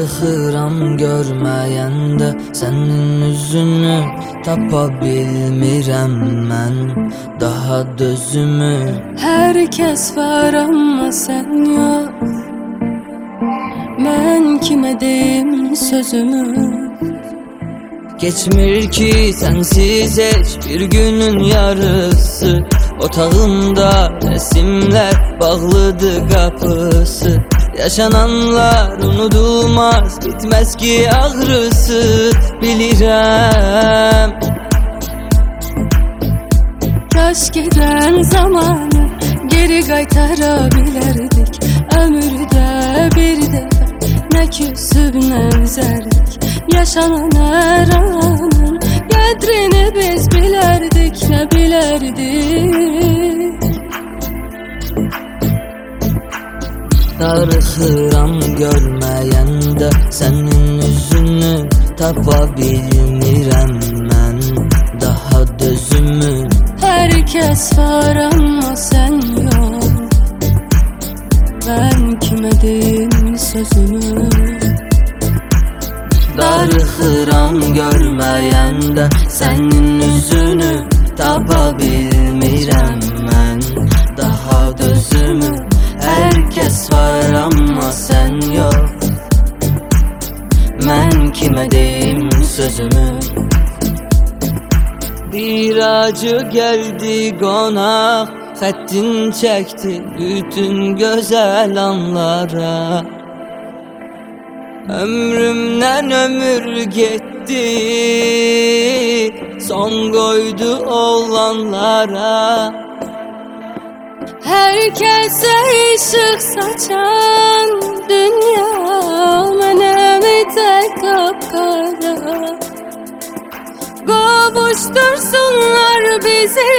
Darıxıram görməyəndə sənin üzünü, tapa bilmirəm mən daha dözümü. Hər kəs var amma sən yox, mən kimə deyim sözümü? Geçmir ki sensiz heç bir günün yarısı, otağımda resimler bağlıdır kapısı. Yaşananlar unutulmaz, bitmez ki ağrısı, bilirəm. Kaş giden zamanı geri qaytara bilərdik. Ömürdə bir dəfə nə küsüb nə üzərdik. Yaşanan hər anın qədrini biz bilərdik, nə bilərdik. Darıxıram görməyəndə sənin üzünü, tapa bilmirəm mən daha dözümü. Hər kəs var amma sən yox, mən kimə deyim sözümü? Darıxıram görməyəndə sənin üzünü, tapa bilmirəm mən daha dözümü. Hər kəs var amma sən yox, mən kimə deyim sözümü? Bir acı geldi qonaq, xəttin çəkdi bütün gözəl anlara. Ömrümdən ömür getdi, son qoydu olanlara. Herkese ışık saçan dünya, mənəm tek kapkara. Qovuştursunlar bizi,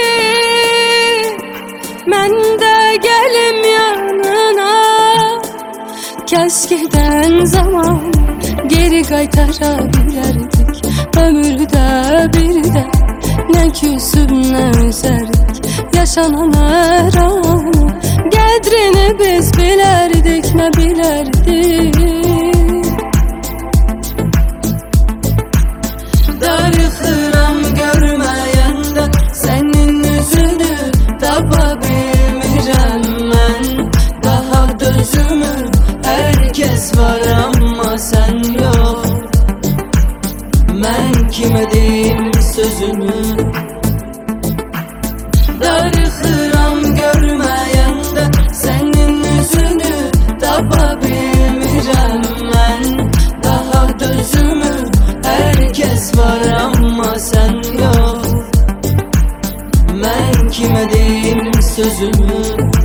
mən də gəlim yanına. Kaş giden zaman geri qaytara bilərdik. Ömürdə bir də nə küsüb nə üzərdik. Yaşanan hər anı qədrini biz bilərdik, nə bilərdik. Darıxıram görməyəndə sənin üzünü, tapa bilmirəm mən daha dözümü. Hər kəs var amma sən yox, mən kimə deyim sözümü? Darıxıram görməyəndə sənin üzünü, tapa bilmirəm mən daha dözümü. Hər kəs var amma sən yox, mən kimə deyim sözümü?